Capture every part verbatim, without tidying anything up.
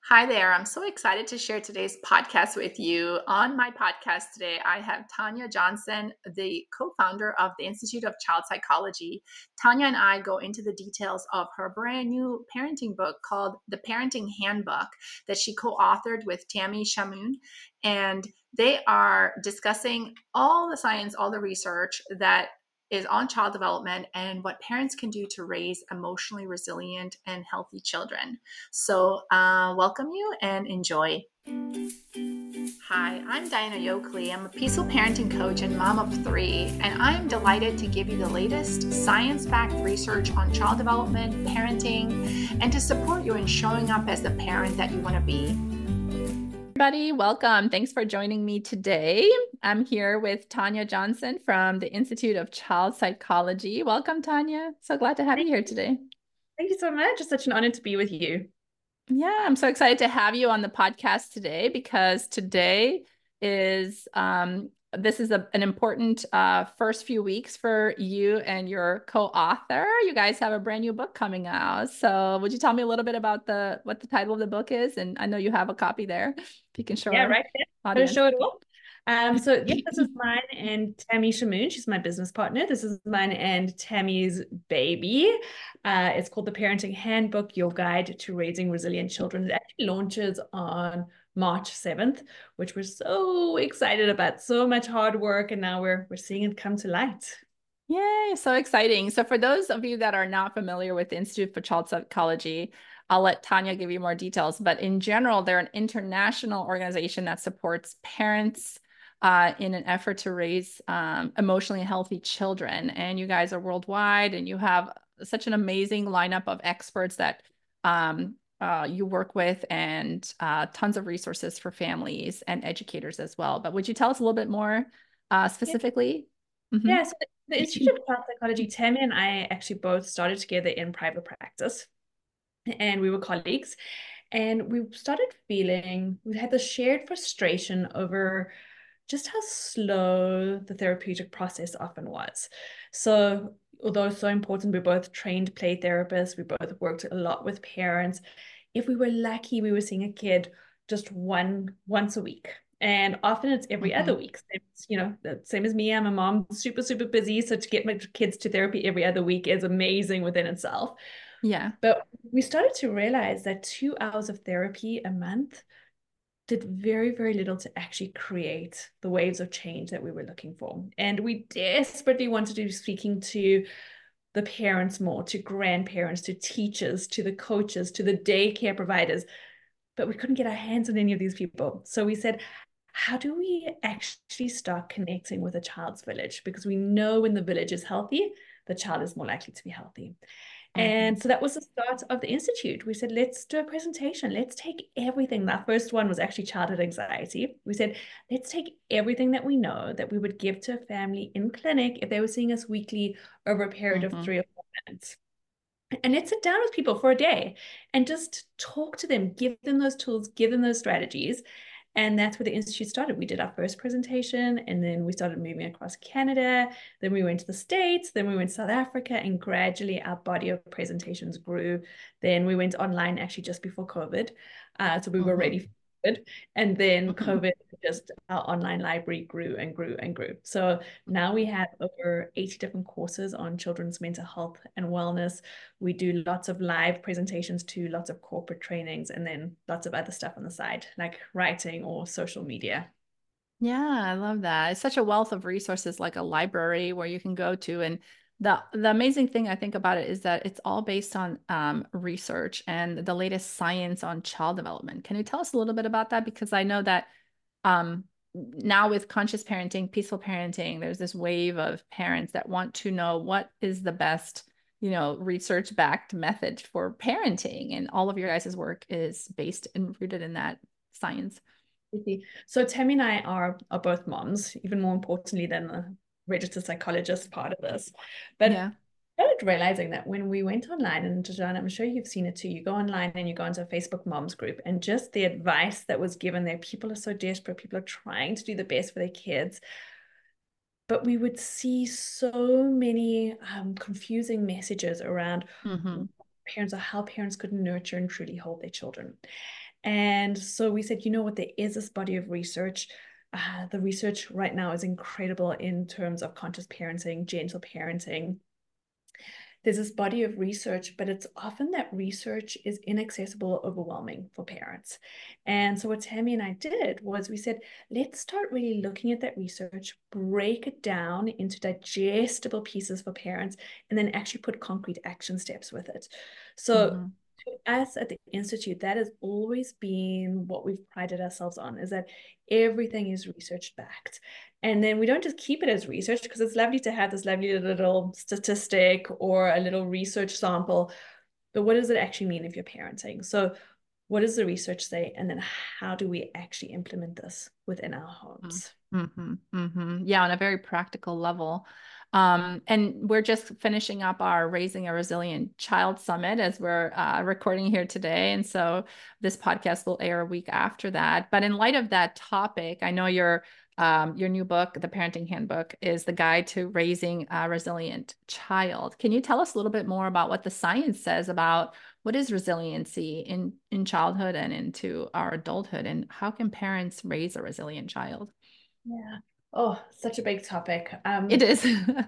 Hi there. I'm so excited to share today's podcast with you. On my podcast today, I have Tanya Johnson, the co founder of the Institute of Child Psychology. Tanya and I go into the details of her brand new parenting book called The Parenting Handbook that she co authored with Tammy Shamoun. And they are discussing all the science, all the research that is on child development and what parents can do to raise emotionally resilient and healthy children. So, uh, welcome you and enjoy. Hi, I'm Diana Yoakley. I'm a peaceful parenting coach and mom of three, and I'm delighted to give you the latest science backed research on child development, parenting, and to support you in showing up as the parent that you want to be. Everybody, welcome. Thanks for joining me today. I'm here with Tanya Johnson from the Institute of Child Psychology. Welcome, Tanya. So glad to have Thank you here today. thank you so much. It's such an honor to be with you. Yeah, I'm so excited to have you on the podcast today because today is um, this is a, an important uh, first few weeks for you and your co-author. You guys have a brand new book coming out. So would you tell me a little bit about the what the title of the book is? And I know you have a copy there. If you can show Yeah, our right there. Gonna audience. show it all. Um, so yeah, this is mine and Tammy Shamoun. She's my business partner. This is mine and Tammy's baby. Uh, it's called The Parenting Handbook, Your Guide to Raising Resilient Children. It actually launches on March seventh, which we're so excited about. So much hard work, and now we're we're seeing it come to light. Yay, so exciting. So for those of you that are not familiar with the Institute for Child Psychology, I'll let Tanya give you more details. But in general, they're an international organization that supports parents uh, in an effort to raise um, emotionally healthy children. And you guys are worldwide, and you have such an amazing lineup of experts that um, uh, you work with, and uh, tons of resources for families and educators as well. But would you tell us a little bit more uh, Yeah. specifically? Mhm. Yeah, so the, the Institute of Child Psychology, Tammy and I actually both started together in private practice, and we were colleagues. And we started feeling, we had this shared frustration over just how slow the therapeutic process often was. So, although it's so important, we're both trained play therapists, we both worked a lot with parents. If we were lucky, we were seeing a kid just one once a week. And often it's every other Mhm. week. It's, you know, the same as me. I'm a mom, super, super busy. So to get my kids to therapy every other week is amazing within itself. Yeah. But we started to realize that two hours of therapy a month did very, very little to actually create the waves of change that we were looking for. And we desperately wanted to be speaking to the parents more, to grandparents, to teachers, to the coaches, to the daycare providers, but we couldn't get our hands on any of these people. So we said, how do we actually start connecting with a child's village? Because we know when the village is healthy, the child is more likely to be healthy. Mhm. And so that was the start of the Institute. We said, let's do a presentation. Let's take everything. That first one was actually childhood anxiety. We said, let's take everything that we know that we would give to a family in clinic if they were seeing us weekly over a period of Mhm. three or four months. And let's sit down with people for a day and just talk to them, give them those tools, give them those strategies. And that's where the Institute started. We did our first presentation, and then we started moving across Canada. Then we went to the States, then we went to South Africa, and gradually our body of presentations grew. Then we went online actually just before COVID. Uh, so we were ready Mhm. for COVID. And then Mhm. COVID, just our online library grew and grew and grew. So now we have over eighty different courses on children's mental health and wellness. We do lots of live presentations to lots of corporate trainings, and then lots of other stuff on the side, like writing or social media. Yeah, I love that. It's such a wealth of resources, like a library where you can go to. And the the amazing thing I think about it is that it's all based on um, research and the latest science on child development. Can you tell us a little bit about that? Because I know that um, now with conscious parenting, peaceful parenting, there's this wave of parents that want to know what is the best, you know, research-backed method for parenting. And all of your guys' work is based and rooted in that science. So Tammy and I are are both moms, even more importantly than the registered psychologist part of this. But Yeah. I started realizing that when we went online, and John, I'm sure you've seen it too, you go online and you go into a Facebook moms group, and just the advice that was given there, people are so desperate, people are trying to do the best for their kids. But we would see so many um, confusing messages around Hmm. parents or how parents could nurture and truly hold their children. And so we said, you know what, there is this body of research. Uh, the research right now is incredible in terms of conscious parenting, gentle parenting. There's this body of research, but it's often that research is inaccessible, overwhelming for parents. And so what Tammy and I did was we said, let's start really looking at that research, break it down into digestible pieces for parents, and then actually put concrete action steps with it. So Mm-hmm. to us at the Institute, that has always been what we've prided ourselves on, is that everything is research backed. And then we don't just keep it as research, because it's lovely to have this lovely little statistic or a little research sample. But what does it actually mean if you're parenting? So what does the research say? And then how do we actually implement this within our homes? Mm-hmm, mm-hmm. Yeah, on a very practical level. Um, and we're just finishing up our Raising a Resilient Child Summit as we're uh, recording here today. And so this podcast will air a week after that. But in light of that topic, I know your um, your new book, The Parenting Handbook, is the guide to raising a resilient child. Can you tell us a little bit more about what the science says about what is resiliency in, in childhood and into our adulthood, and how can parents raise a resilient child? Yeah. Oh, such a big topic. It Um, is.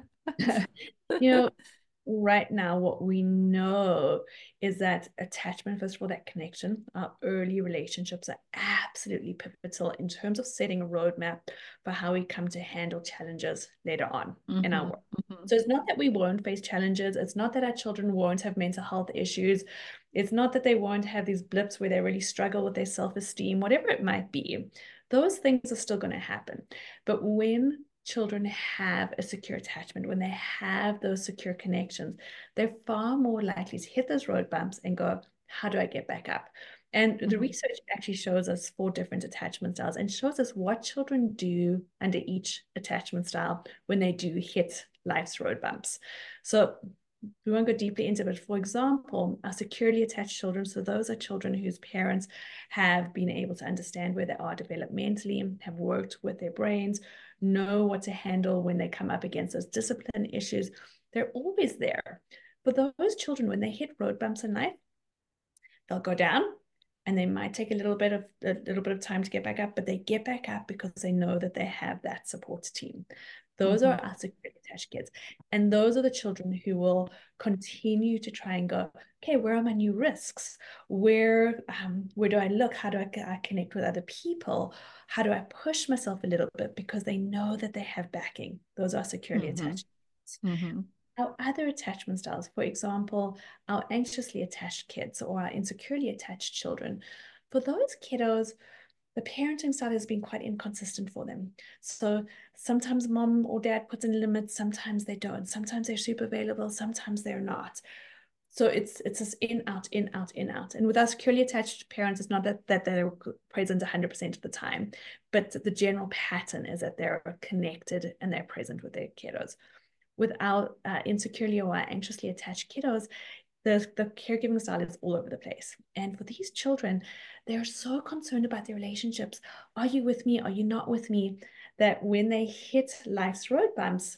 you know, right now, what we know is that attachment, first of all, that connection, our early relationships are absolutely pivotal in terms of setting a roadmap for how we come to handle challenges later on in our Mm-hmm, work. mm-hmm, So it's not that we won't face challenges. It's not that our children won't have mental health issues. It's not that they won't have these blips where they really struggle with their self-esteem, whatever it might be. Those things are still going to happen. But when children have a secure attachment, when they have those secure connections, they're far more likely to hit those road bumps and go, how do I get back up? And the mm-hmm, research actually shows us four different attachment styles and shows us what children do under each attachment style when they do hit life's road bumps. So we won't go deeply into it, but for example, our securely attached children, so those are children whose parents have been able to understand where they are developmentally, have worked with their brains, know what to handle when they come up against those discipline issues. They're always there. But those children, when they hit road bumps in life, they'll go down and they might take a little bit of a little bit of time to get back up, but they get back up because they know that they have that support team. Those mm-hmm, are our securely attached kids. And those are the children who will continue to try and go, okay, where are my new risks? Where um, where do I look? How do I, I connect with other people? How do I push myself a little bit? Because they know that they have backing. Those are securely mm-hmm, attached. mm-hmm, Our other attachment styles, for example, our anxiously attached kids or our insecurely attached children, for those kiddos, the parenting style has been quite inconsistent for them. So sometimes mom or dad puts in limits, sometimes they don't. Sometimes they're super available, sometimes they're not. So it's it's this in, out, in, out, in, out. And with our securely attached parents, it's not that, that they're present one hundred percent of the time, but the general pattern is that they're connected and they're present with their kiddos. With our uh, insecurely or anxiously attached kiddos, the, the caregiving style is all over the place. And for these children, they're so concerned about their relationships. Are you with me? Are you not with me? That when they hit life's road bumps,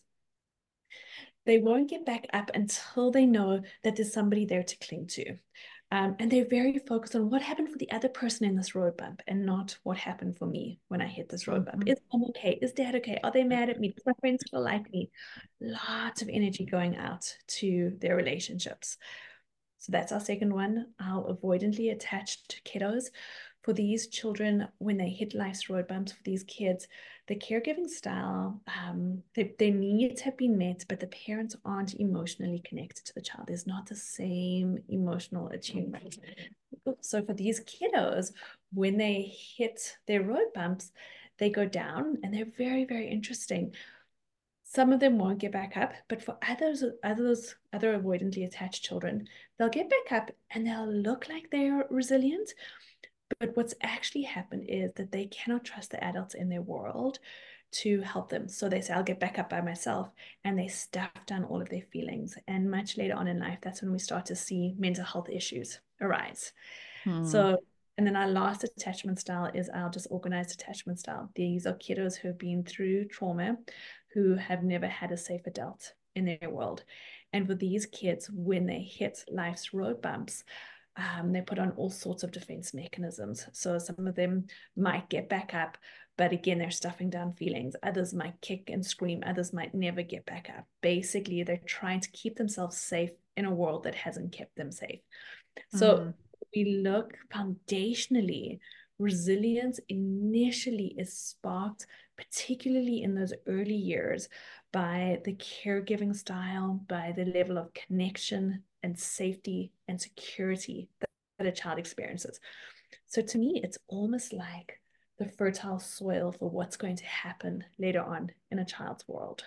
they won't get back up until they know that there's somebody there to cling to. Um, and they're very focused on what happened for the other person in this road bump and not what happened for me when I hit this road bump. mm-hmm, Is mom okay? Is dad okay? Are they mad at me? Does my friends still like me? Lots of energy going out to their relationships. So that's our second one, our avoidantly attached kiddos. For these children, when they hit life's road bumps, for these kids, the caregiving style, um, they, their needs have been met, but the parents aren't emotionally connected to the child. There's not the same emotional attunement. So for these kiddos, when they hit their road bumps, they go down and they're very, very interesting. Some of them won't get back up, but for others, others, other avoidantly attached children, they'll get back up and they'll look like they're resilient. But what's actually happened is that they cannot trust the adults in their world to help them. So they say, I'll get back up by myself. And they stuff down all of their feelings. And much later on in life, that's when we start to see mental health issues arise. mm-hmm, So, and then our last attachment style is our disorganized attachment style. These are kiddos who have been through trauma, who have never had a safe adult in their world. And for these kids, when they hit life's road bumps, Um, they put on all sorts of defense mechanisms. So some of them might get back up, but again, they're stuffing down feelings. Others might kick and scream. Others might never get back up. Basically, they're trying to keep themselves safe in a world that hasn't kept them safe. So Mm. we look foundationally, resilience initially is sparked, particularly in those early years, by the caregiving style, by the level of connection and safety and security that, that a child experiences. So to me, it's almost like the fertile soil for what's going to happen later on in a child's world.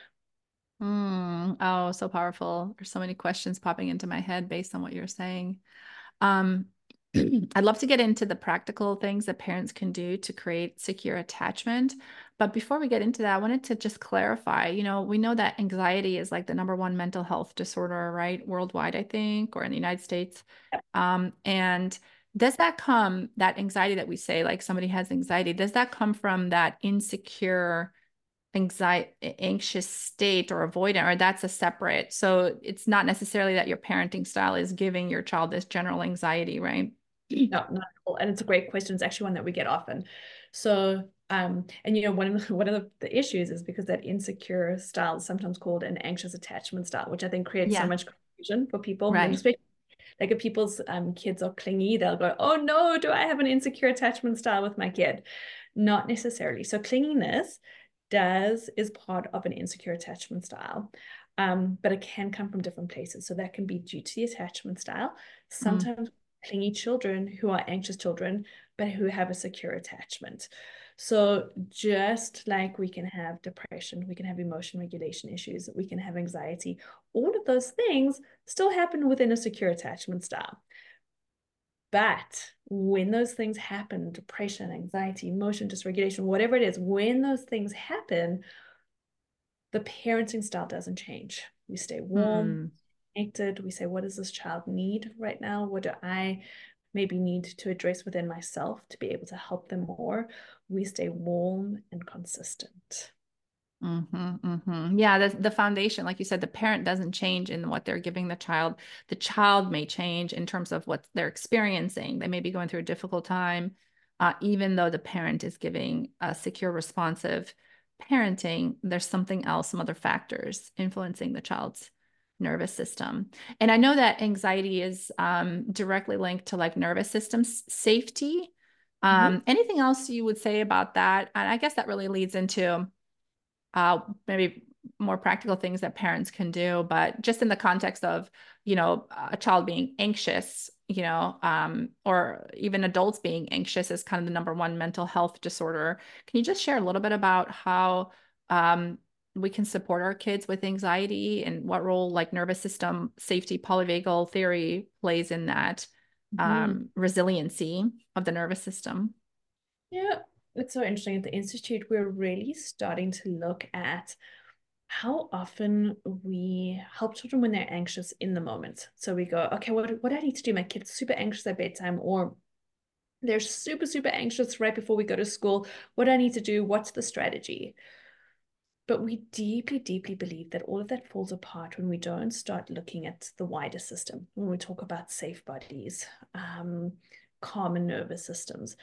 Mm. Oh, so powerful. There's so many questions popping into my head based on what you're saying. Um, I'd love to get into the practical things that parents can do to create secure attachment. But before we get into that, I wanted to just clarify, you know, we know that anxiety is like the number one mental health disorder, right? Worldwide, I think, or in the United States. Um, and does that come, that anxiety that we say, like somebody has anxiety, does that come from that insecure, anxiety, anxious state or avoidant, or that's a separate? So it's not necessarily that your parenting style is giving your child this general anxiety, right? No, not at all. And it's a great question. It's actually one that we get often. So, um, and you know, one of the, one of the, the issues is because that insecure style is sometimes called an anxious attachment style, which I think creates so Yeah, much confusion for people. And right. especially like if people's um, kids are clingy, they'll go, "Oh no, do I have an insecure attachment style with my kid?" Not necessarily. So clinginess does is part of an insecure attachment style. Um, but it can come from different places. So that can be due to the attachment style. Mm, Sometimes clingy children who are anxious children, but who have a secure attachment. So just like we can have depression, we can have emotion regulation issues, we can have anxiety, all of those things still happen within a secure attachment style. But when those things happen, depression, anxiety, emotion dysregulation, whatever it is, when those things happen, the parenting style doesn't change. We stay warm, mm, connected. We say, what does this child need right now? What do I maybe need to address within myself to be able to help them more? We stay warm and consistent. hmm hmm Yeah, the, the foundation, like you said, the parent doesn't change in what they're giving the child. The child may change in terms of what they're experiencing. They may be going through a difficult time, uh, even though the parent is giving a secure, responsive parenting. There's something else, some other factors influencing the child's nervous system. And I know that anxiety is um, directly linked to like nervous system s- safety. Mhm. Um, anything else you would say about that? And I guess that really leads into uh, maybe more practical things that parents can do, but just in the context of, you know, a child being anxious, you know, um, or even adults being anxious is kind of the number one mental health disorder. Can you just share a little bit about how um, we can support our kids with anxiety and what role like nervous system safety polyvagal theory plays in that Mhm. um, resiliency of the nervous system? Yeah, it's so interesting. At the Institute, we're really starting to look at how often we help children when they're anxious in the moment. So we go, okay, what, what do I need to do? My kid's super anxious at bedtime, or they're super, super anxious right before we go to school. What do I need to do? What's the strategy? But we deeply, deeply believe that all of that falls apart when we don't start looking at the wider system. When we talk about safe bodies, um, calm and nervous systems,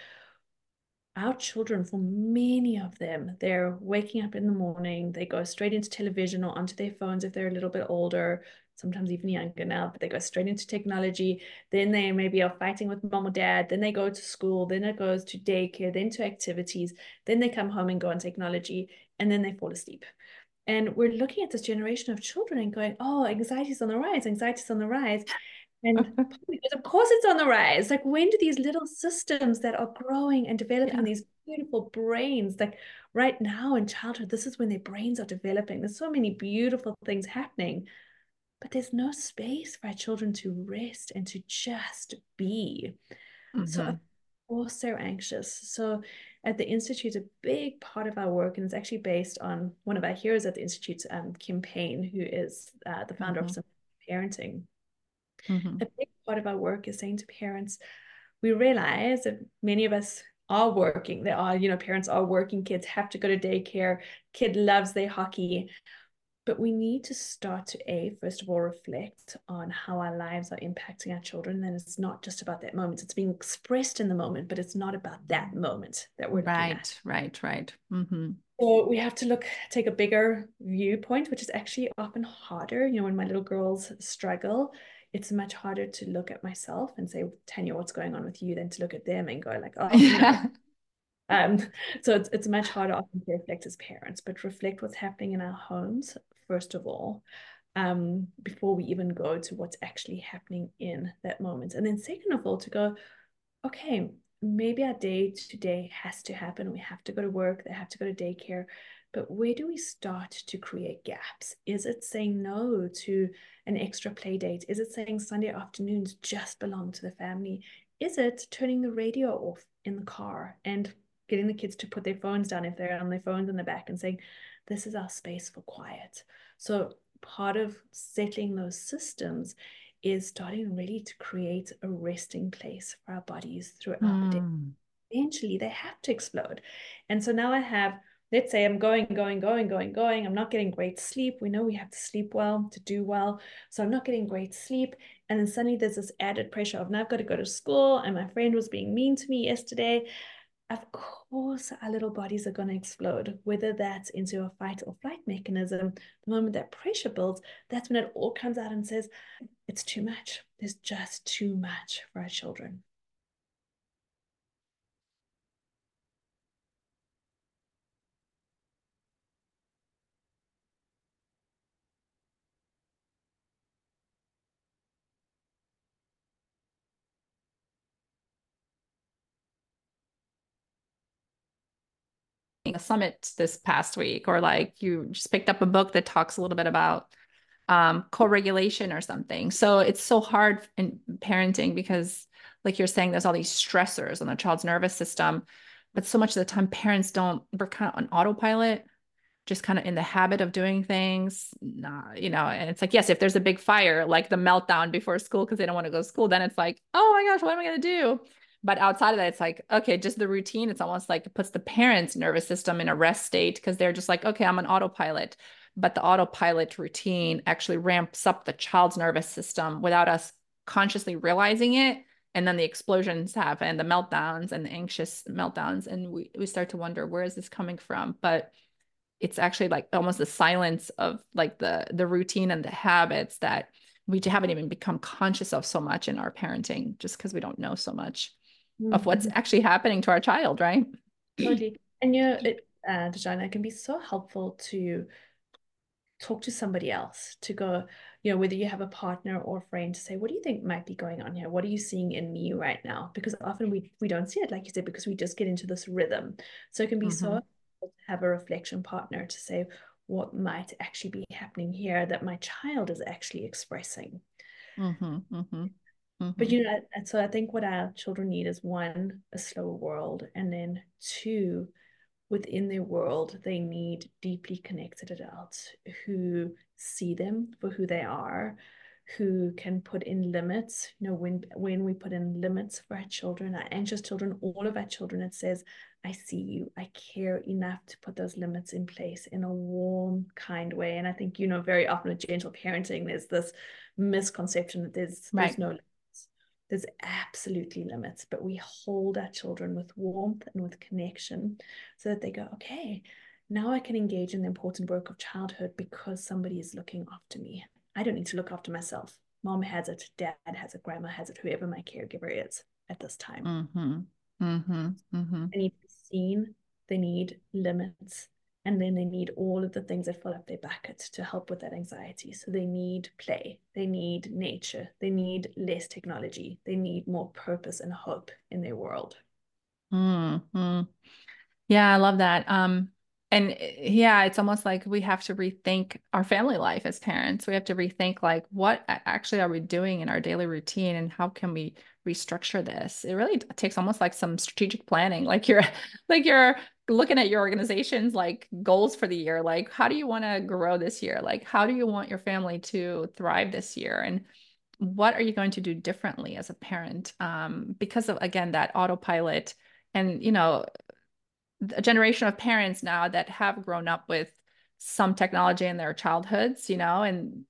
our children, for many of them, they're waking up in the morning, they go straight into television or onto their phones if they're a little bit older, sometimes even younger now, but they go straight into technology. Then they maybe are fighting with mom or dad. Then they go to school. Then it goes to daycare, then to activities. Then they come home and go on technology, and then they fall asleep. And we're looking at this generation of children and going, oh, anxiety's on the rise, anxiety's on the rise. And of course it's on the rise. Like, when do these little systems that are growing and developing Yeah. these beautiful brains, like right now in childhood, this is when their brains are developing. There's so many beautiful things happening, but there's no space for our children to rest and to just be. So of hmm course they're anxious. So at the Institute, a big part of our work, and it's actually based on one of our heroes at the Institute, um, Kim Payne, who is uh, the founder of hmm Some Parenting. hmm A big part of our work is saying to parents, we realize that many of us are working. There are, you know, parents are working, kids have to go to daycare, kid loves their hockey. But we need to start to, A, first of all, reflect on how our lives are impacting our children. And it's not just about that moment. It's being expressed in the moment, but it's not about that moment that we're looking at. Right, right, right. Mm-hmm. So we have to look, take a bigger viewpoint, which is actually often harder. You know, when my little girls struggle, it's much harder to look at myself and say, Tanya, what's going on with you, than to look at them and go like, oh, you know. Yeah. Um, so it's it's much harder often to reflect as parents, but reflect what's happening in our homes, first of all, um, before we even go to what's actually happening in that moment. And then second of all, to go, okay, maybe our day to day has to happen. We have to go to work, they have to go to daycare. But where do we start to create gaps? Is it saying no to an extra play date? Is it saying Sunday afternoons just belong to the family? Is it turning the radio off in the car and getting the kids to put their phones down if they're on their phones in the back and saying, this is our space for quiet? So part of settling those systems is starting really to create a resting place for our bodies throughout the day. Mm. Eventually, they have to explode. And so now I have, let's say I'm going, going, going, going, going. I'm not getting great sleep. We know we have to sleep well to do well. So I'm not getting great sleep. And then suddenly there's this added pressure of now I've got to go to school. And my friend was being mean to me yesterday. Of course, our little bodies are going to explode, whether that's into a fight or flight mechanism. The moment that pressure builds, that's when it all comes out and says, it's too much. There's just too much for our children. A summit this past week, or like you just picked up a book that talks a little bit about um, co-regulation or something. So it's so hard in parenting because, like you're saying, there's all these stressors on the child's nervous system, but so much of the time parents don't, we're kind of on autopilot, just kind of in the habit of doing things. Nah, you know, and it's like, yes, if there's a big fire, like the meltdown before school because they don't want to go to school, then it's like, oh my gosh, what am I going to do? But outside of that, it's like, okay, just the routine. It's almost like it puts the parents' nervous system in a rest state because they're just like, okay, I'm an autopilot. But the autopilot routine actually ramps up the child's nervous system without us consciously realizing it. And then the explosions happen, the meltdowns and the anxious meltdowns. And we, we start to wonder, where is this coming from? But it's actually like almost the silence of like the the routine and the habits that we haven't even become conscious of so much in our parenting, just because we don't know so much of what's Mm-hmm. actually happening to our child, right? Totally. And you know, it, uh, Dejana, it can be so helpful to talk to somebody else, to go, you know, whether you have a partner or a friend, to say, what do you think might be going on here? What are you seeing in me right now? Because often we we don't see it, like you said, because we just get into this rhythm. So it can be so Mm-hmm. helpful to have a reflection partner to say, what might actually be happening here that my child is actually expressing. Mm-hmm. Mm-hmm. But Mm-hmm. you know, and so I think what our children need is one, a slower world, and then two, within their world, they need deeply connected adults who see them for who they are, who can put in limits. You know, when when we put in limits for our children, our anxious children, all of our children, it says, I see you, I care enough to put those limits in place in a warm, kind way. And I think, you know, very often with gentle parenting, there's this misconception that there's there's Right. no limits. There's absolutely limits, but we hold our children with warmth and with connection so that they go, okay, now I can engage in the important work of childhood because somebody is looking after me. I don't need to look after myself. Mom has it, dad has it, grandma has it, whoever my caregiver is at this time. Mm-hmm. Mm-hmm. Mm-hmm. They need to be seen, they need limits, and then they need all of the things that fill up their bucket to help with that anxiety. So they need play, they need nature, they need less technology, they need more purpose and hope in their world. Mm-hmm. Yeah, I love that. Um, and uh, yeah, it's almost like we have to rethink our family life as parents. We have to rethink like what a- actually are we doing in our daily routine and how can we restructure this? It really t- takes almost like some strategic planning. Like you're like you're looking at your organization's like goals for the year. Like how do you want to grow this year? Like how do you want your family to thrive this year? And what are you going to do differently as a parent? Um, because of again that autopilot and you know a generation of parents now that have grown up with some technology in their childhoods, you know, and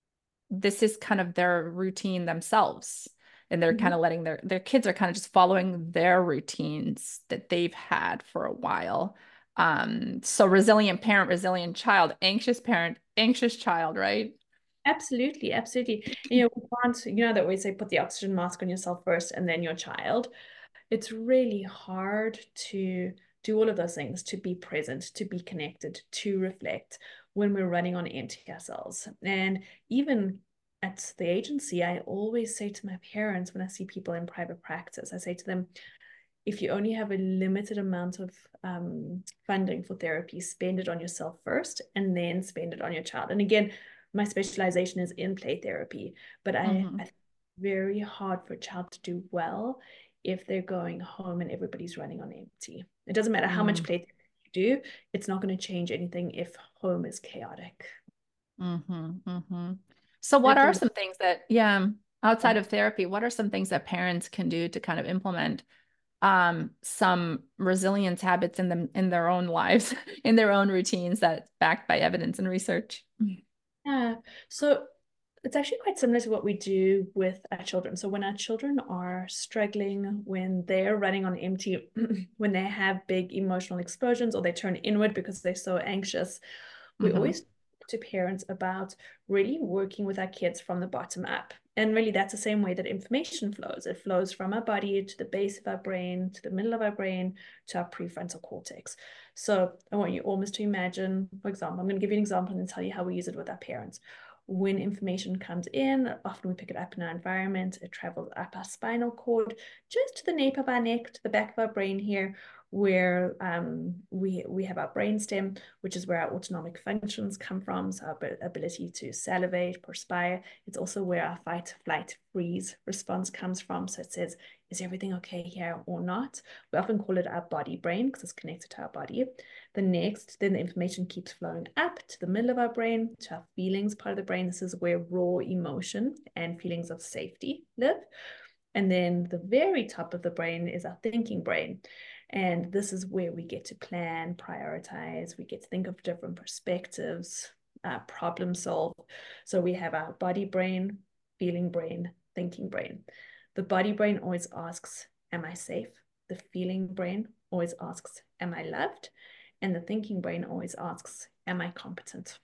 this is kind of their routine themselves. And they're kind Mhm. of letting their their kids are kind of just following their routines that they've had for a while. Um, so resilient parent, resilient child, anxious parent, anxious child, right? Absolutely, absolutely. You know, we can't, you know, that we say put the oxygen mask on yourself first and then your child. It's really hard to do all of those things, to be present, to be connected, to reflect when we're running on empty ourselves. And even at the agency, I always say to my parents when I see people in private practice, I say to them, if you only have a limited amount of um, funding for therapy, spend it on yourself first and then spend it on your child. And again, my specialization is in play therapy, but I, Mm-hmm. I think it's very hard for a child to do well if they're going home and everybody's running on empty. It doesn't matter how much play therapy you do, it's not going to change anything if home is chaotic. Mm-hmm. Mm-hmm. So And what if are the some things that, yeah, outside yeah. of therapy, what are some things that parents can do to kind of implement um, some resilience habits in them in their own lives, in their own routines that's backed by evidence and research? Yeah. So it's actually quite similar to what we do with our children. So when our children are struggling, when they're running on empty, when they have big emotional explosions or they turn inward because they're so anxious, we Mm-hmm. always talk to parents about really working with our kids from the bottom up. And really, that's the same way that information flows. It flows from our body to the base of our brain, to the middle of our brain, to our prefrontal cortex. So I want you almost to imagine, for example, I'm going to give you an example and tell you how we use it with our parents. When information comes in, often we pick it up in our environment, it travels up our spinal cord, just to the nape of our neck, to the back of our brain here, where um, we, we have our brainstem, which is where our autonomic functions come from, so our ability to salivate, perspire. It's also where our fight, flight, freeze response comes from. So it says, is everything okay here or not? We often call it our body brain because it's connected to our body. The next, then the information keeps flowing up to the middle of our brain, to our feelings part of the brain. This is where raw emotion and feelings of safety live. And then the very top of the brain is our thinking brain. And this is where we get to plan, prioritize, we get to think of different perspectives, uh, problem solve. So we have our body brain, feeling brain, thinking brain. The body brain always asks, am I safe? The feeling brain always asks, am I loved? And the thinking brain always asks, am I competent?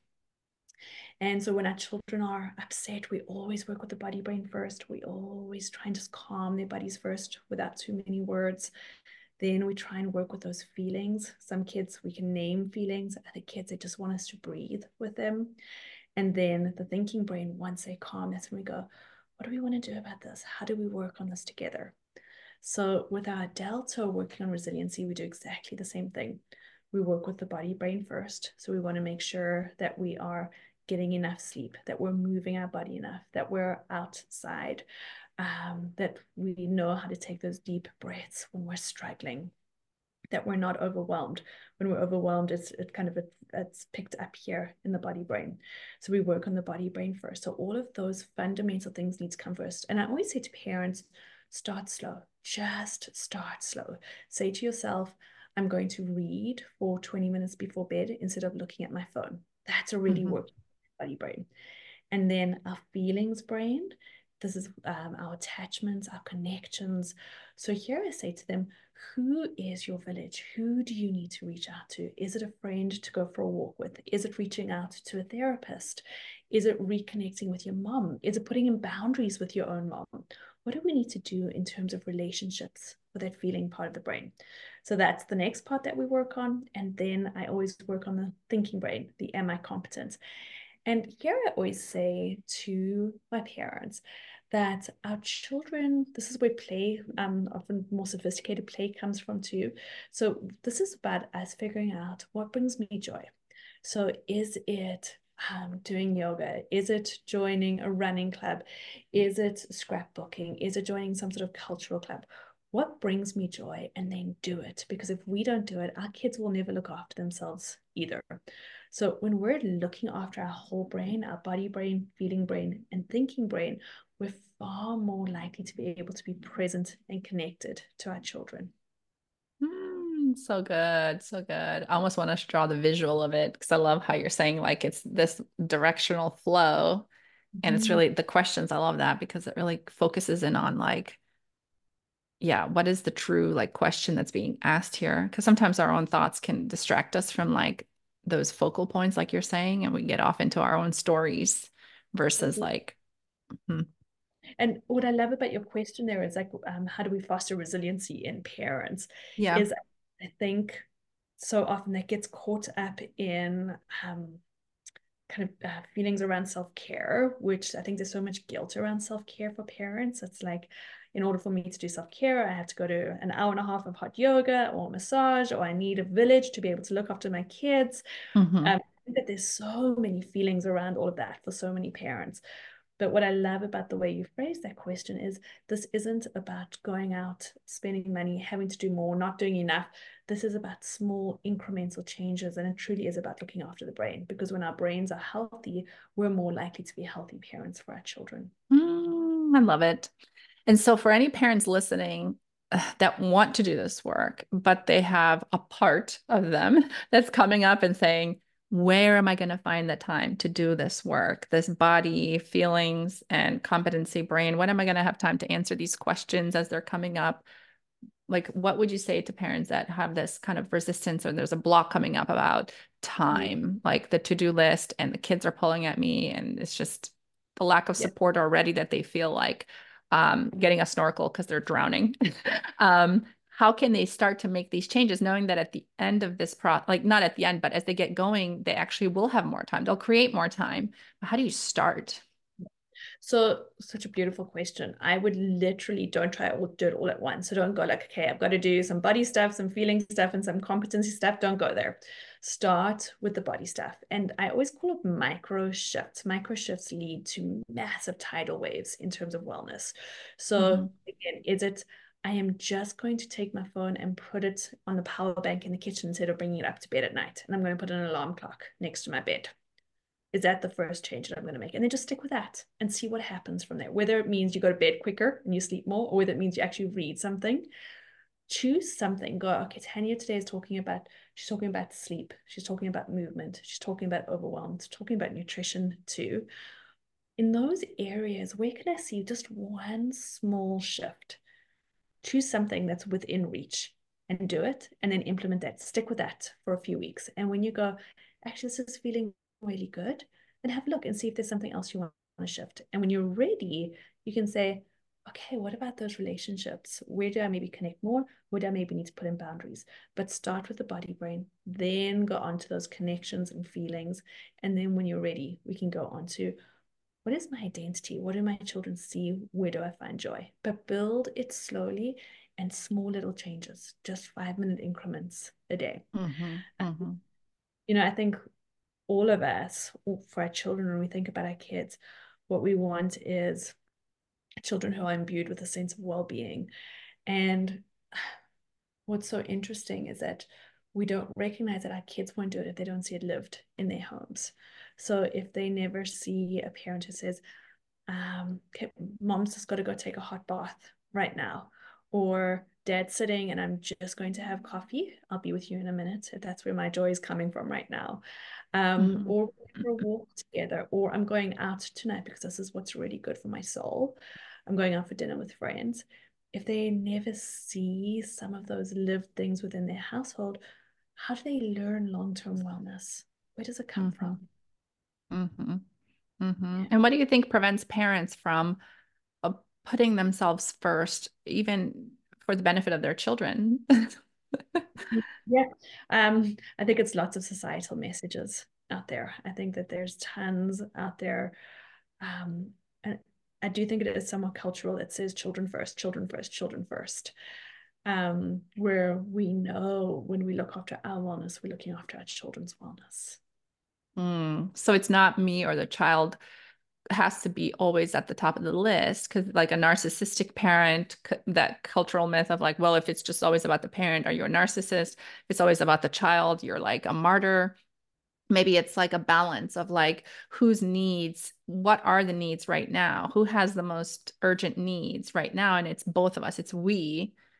And so when our children are upset, we always work with the body brain first. We always try and just calm their bodies first without too many words. Then we try and work with those feelings. Some kids, we can name feelings. Other kids, they just want us to breathe with them. And then the thinking brain, once they calm, that's when we go, what do we want to do about this? How do we work on this together? So with our adults who are working on resiliency, we do exactly the same thing. We work with the body brain first. So we want to make sure that we are getting enough sleep, that we're moving our body enough, that we're outside, um, that we know how to take those deep breaths when we're struggling, that we're not overwhelmed. When we're overwhelmed, it's it kind of it, it's picked up here in the body brain. So we work on the body brain first. So all of those fundamental things need to come first. And I always say to parents, start slow. Just start slow. Say to yourself, I'm going to read for twenty minutes before bed instead of looking at my phone. That's a really Mm-hmm. work body brain. And then our feelings brain, this is um, our attachments, our connections. So here I say to them, who is your village? Who do you need to reach out to? Is it a friend to go for a walk with? Is it reaching out to a therapist? Is it reconnecting with your mom? Is it putting in boundaries with your own mom? What do we need to do in terms of relationships for that feeling part of the brain? So that's the next part that we work on. And then I always work on the thinking brain, the am I competent? And here I always say to my parents that our children, this is where play, um, often more sophisticated play comes from too. So this is about us figuring out what brings me joy. So is it um, doing yoga? Is it joining a running club? Is it scrapbooking? Is it joining some sort of cultural club? What brings me joy? And then do it. Because if we don't do it, our kids will never look after themselves either. So when we're looking after our whole brain, our body brain, feeling brain, and thinking brain, we're far more likely to be able to be present and connected to our children. So good. So good. I almost want to draw the visual of it because I love how you're saying like it's this directional flow. And it's Mhm. really the questions. I love that because it really focuses in on like, yeah, what is the true like question that's being asked here? Because sometimes our own thoughts can distract us from like those focal points, like you're saying, and we get off into our own stories versus like, hmm, And what I love about your question there is like, um, how do we foster resiliency in parents? yeah. Is I think so often that gets caught up in um, kind of uh, feelings around self-care, which I think there's so much guilt around self-care for parents. It's like, in order for me to do self-care, I have to go to an hour and a half of hot yoga or massage, or I need a village to be able to look after my kids. Hmm. Um, I think that there's so many feelings around all of that for so many parents. But what I love about the way you phrase that question is this isn't about going out, spending money, having to do more, not doing enough. This is about small incremental changes. And it truly is about looking after the brain, because when our brains are healthy, we're more likely to be healthy parents for our children. Mm, I love it. And so, for any parents listening uh, that want to do this work, but they have a part of them that's coming up and saying, where am I going to find the time to do this work, this body, feelings, and competency brain? When am I going to have time to answer these questions as they're coming up? Like, what would you say to parents that have this kind of resistance or there's a block coming up about Mm. time, like the to-do list and the kids are pulling at me and it's just the lack of Yeah. support already that they feel like um, getting a snorkel because they're drowning. um, how can they start to make these changes knowing that at the end of this pro like not at the end, but as they get going, they actually will have more time. They'll create more time. How do you start? So, such a beautiful question. I would literally don't try to do it all at once. So don't go like, okay, I've got to do some body stuff, some feeling stuff, and some competency stuff. Don't go there. Start with the body stuff. And I always call it micro shifts. Micro shifts lead to massive tidal waves in terms of wellness. So Hmm. again, is it I am just going to take my phone and put it on the power bank in the kitchen instead of bringing it up to bed at night. And I'm going to put an alarm clock next to my bed. Is that the first change that I'm going to make? And then just stick with that and see what happens from there. Whether it means you go to bed quicker and you sleep more, or whether it means you actually read something, choose something. Go, okay, Tanya today is talking about, she's talking about sleep. She's talking about movement. She's talking about overwhelm. She's talking about nutrition too. In those areas, where can I see just one small shift? Choose something that's within reach and do it, and then implement that. Stick with that for a few weeks. And when you go, actually, this is feeling really good, then have a look and see if there's something else you want to shift. And when you're ready, you can say, okay, what about those relationships? Where do I maybe connect more? Where do I maybe need to put in boundaries? But start with the body brain, then go on to those connections and feelings. And then when you're ready, we can go on to what is my identity? What do my children see? Where do I find joy? But build it slowly and small little changes, just five minute increments a day. Hmm. Hmm. You know, I think all of us, for our children, when we think about our kids, what we want is children who are imbued with a sense of well being. And what's so interesting is that we don't recognize that our kids won't do it if they don't see it lived in their homes. So if they never see a parent who says, um, okay, mom's just got to go take a hot bath right now. Or dad's sitting and I'm just going to have coffee. I'll be with you in a minute if that's where my joy is coming from right now. Um, Hmm. or for a walk together, or I'm going out tonight because this is what's really good for my soul. I'm going out for dinner with friends. If they never see some of those lived things within their household, how do they learn long-term wellness? Where does it come Hmm. from? Hmm. Hmm. Yeah. And what do you think prevents parents from uh, putting themselves first, even for the benefit of their children? Yeah, um, I think it's lots of societal messages out there. I think that there's tons out there. Um, and I do think it is somewhat cultural that says children first, children first, children first. Um, where we know when we look after our wellness, we're looking after our children's wellness. Mm. So it's not me or the child has to be always at the top of the list because like a narcissistic parent, c- that cultural myth of like, well, if it's just always about the parent, are you a narcissist? If it's always about the child, you're like a martyr. Maybe it's like a balance of like whose needs, what are the needs right now? Who has the most urgent needs right now? And it's both of us, it's we.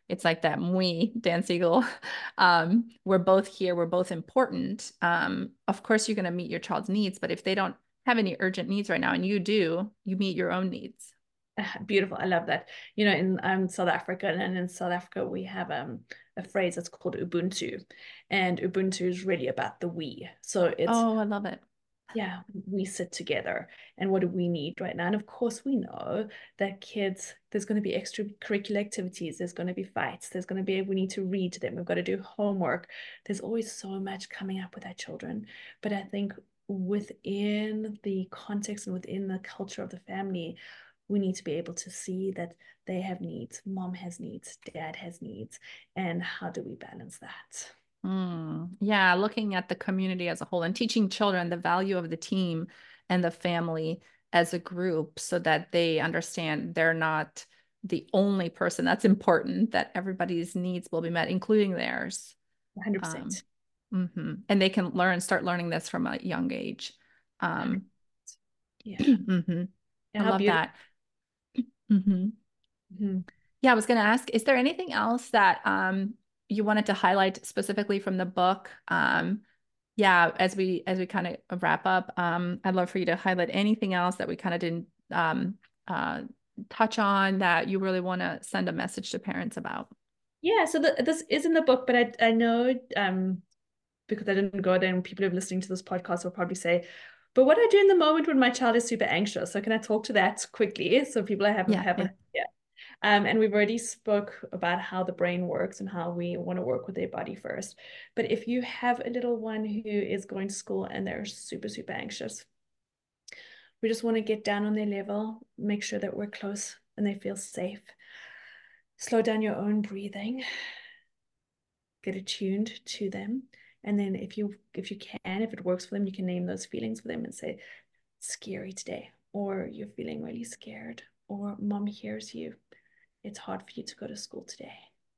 It's like that muy Dan Siegel. Um, we're both here, we're both important. Um, of course, you're going to meet your child's needs, but if they don't have any urgent needs right now and you do, you meet your own needs. Beautiful. I love that. You know, in um, South Africa, and in South Africa, we have um, a phrase that's called Ubuntu. And Ubuntu is really about the we. So it's, Oh, I love it. yeah, we sit together and what do we need right now? And of course, we know that kids, there's going to be extracurricular activities, there's going to be fights, there's going to be, we need to read to them, we've got to do homework. There's always so much coming up with our children. But I think within the context and within the culture of the family, we need to be able to see that they have needs, mom has needs, dad has needs, and how do we balance that? Mm, yeah, looking at the community as a whole and teaching children the value of the team and the family as a group so that they understand they're not the only person that's important, that everybody's needs will be met, including theirs. Um, one hundred percent. mhm. And they can learn, start learning this from a young age. Um, Yeah. mhm. I And how love beautiful. that. Mhm. Mhm. Yeah, I was going to ask, is there anything else that um, you wanted to highlight specifically from the book? Um, yeah, as we as we kind of wrap up, um, I'd love for you to highlight anything else that we kind of didn't um, uh, touch on that you really want to send a message to parents about. Yeah, so the, this is in the book, but I I know um because I didn't go there and people who are listening to this podcast will probably say, but what I do in the moment when my child is super anxious. So can I talk to that quickly so people have Yeah, have yeah. an idea? Um, and we've already spoke about how the brain works and how we want to work with their body first. But if you have a little one who is going to school and they're super, super anxious, we just want to get down on their level, make sure that we're close and they feel safe. Slow down your own breathing, get attuned to them. And then if you if you can, if it works for them, you can name those feelings for them and say, scary today, or you're feeling really scared, or mom hears you. It's hard for you to go to school today.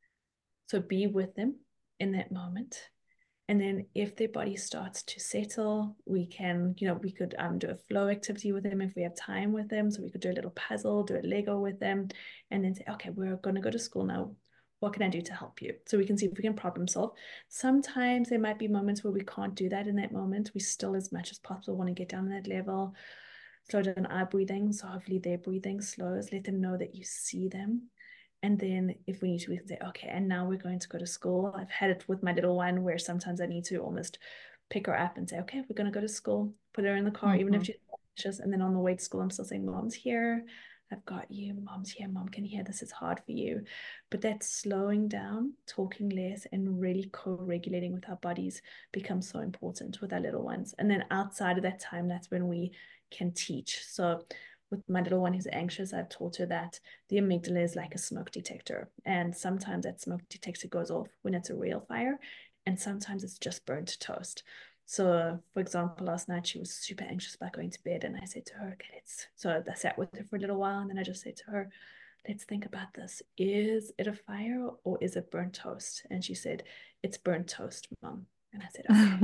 So be with them in that moment. And then if their body starts to settle, we can, you know, we could um, do a flow activity with them if we have time with them. So we could do a little puzzle, do a Lego with them, and then say, okay, we're going to go to school now. What can I do to help you? So we can see if we can problem solve. Sometimes there might be moments where we can't do that in that moment. We still, as much as possible, want to get down that level, slow down our breathing. So hopefully their breathing slows. Let them know that you see them. And then if we need to, we can say, okay, and now we're going to go to school. I've had it with my little one where sometimes I need to almost pick her up and say, okay, we're going to go to school, put her in the car, even if Mhm. she's anxious. And then on the way to school, I'm still saying, mom's here. I've got you. Mom's here. Mom can hear this is hard for you. But that slowing down, talking less, and really co-regulating with our bodies becomes so important with our little ones. And then outside of that time, that's when we can teach. So with my little one who's anxious, I've taught her that the amygdala is like a smoke detector. And sometimes that smoke detector goes off when it's a real fire, and sometimes it's just burnt toast. So, for example, last night she was super anxious about going to bed, and I said to her, okay, let's. So I sat with her for a little while, and then I just said to her, let's think about this. Is it a fire or is it burnt toast? And she said, it's burnt toast, mom. And I said, okay.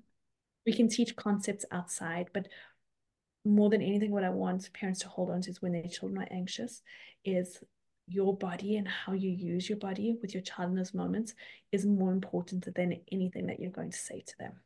We can teach concepts outside, but more than anything, what I want parents to hold on to is when their children are anxious, is your body and how you use your body with your child in those moments is more important than anything that you're going to say to them.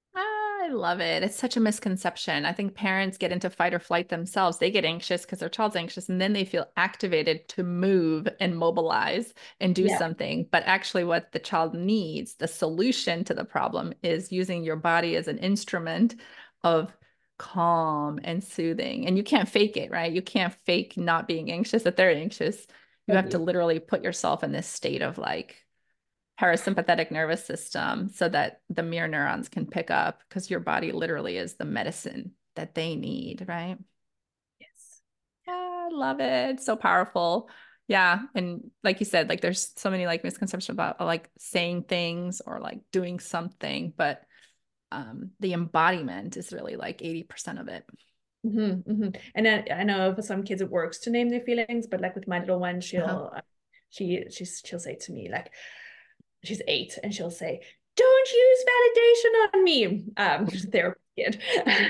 I love it. It's such a misconception. I think parents get into fight or flight themselves. They get anxious because their child's anxious, and then they feel activated to move and mobilize and do Yeah. something. But actually, what the child needs, the solution to the problem, is using your body as an instrument of calm and soothing. And you can't fake it, right? You can't fake not being anxious if they're anxious. You have to Totally. literally put yourself in this state of like, parasympathetic nervous system so that the mirror neurons can pick up because your body literally is the medicine that they need, right? Yes. Yeah, I love it. So powerful. Yeah. And like you said, like there's so many like misconceptions about like saying things or like doing something, but um the embodiment is really like eighty percent of it. Mm-hmm, mm-hmm. And I, I know for some kids it works to name their feelings, but like with my little one, Uh-huh. she'll uh, she she's she'll say to me like she's eight and she'll say, "Don't use validation on me." Um, there's a therapist kid.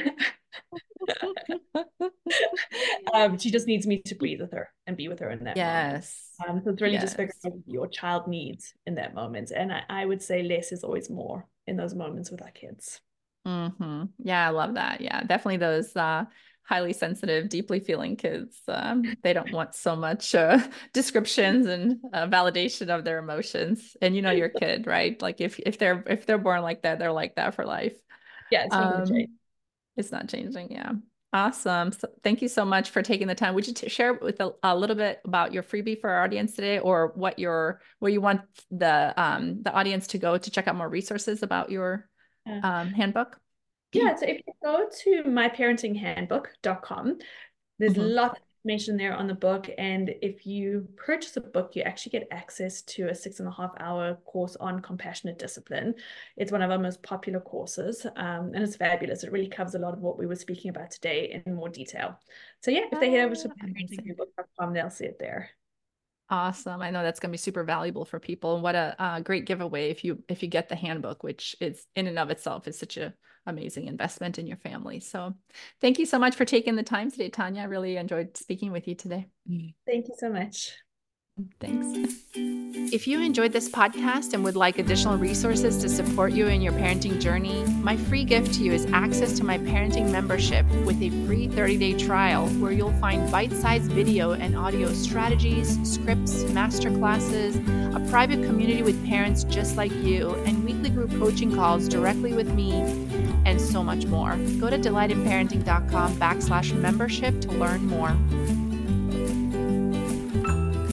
um, she just needs me to breathe with her and be with her in that moment. Yes. Um, so it's really just figuring Yes. out what your child needs in that moment. And I, I would say less is always more in those moments with our kids. Mm-hmm. Yeah, I love that. Yeah, definitely those uh, highly sensitive, deeply feeling kids. Um, they don't want so much uh, descriptions and uh, validation of their emotions. And you know your kid, right? Like if if they're if they're born like that, they're like that for life. Yeah, it's not going to Um, change. it's not changing. Yeah. Awesome. So thank you so much for taking the time. Would you t- share with a, a little bit about your freebie for our audience today, or what your where you want the um the audience to go to check out more resources about your Uh, um, handbook? yeah, so if you go to my parenting handbook dot com, there's Mhm. lots of information there on the book. And if you purchase a book, you actually get access to a six and a half hour course on compassionate discipline. It's one of our most popular courses, um, and it's fabulous. It really covers a lot of what we were speaking about today in more detail. So yeah, if they head over to Ah, my parenting amazing. handbook dot com, they'll see it there. Awesome. I know that's going to be super valuable for people. And what a, uh great giveaway if you if you get the handbook, which is in and of itself is such a amazing investment in your family. So thank you so much for taking the time today, Tanya. I really enjoyed speaking with you today. Thank you so much. Thanks. If you enjoyed this podcast and would like additional resources to support you in your parenting journey, my free gift to you is access to my parenting membership with a free thirty day trial where you'll find bite-sized video and audio strategies, scripts, masterclasses, a private community with parents just like you, and weekly group coaching calls directly with me, and so much more. Go to delight in parenting dot com backslash membership to learn more.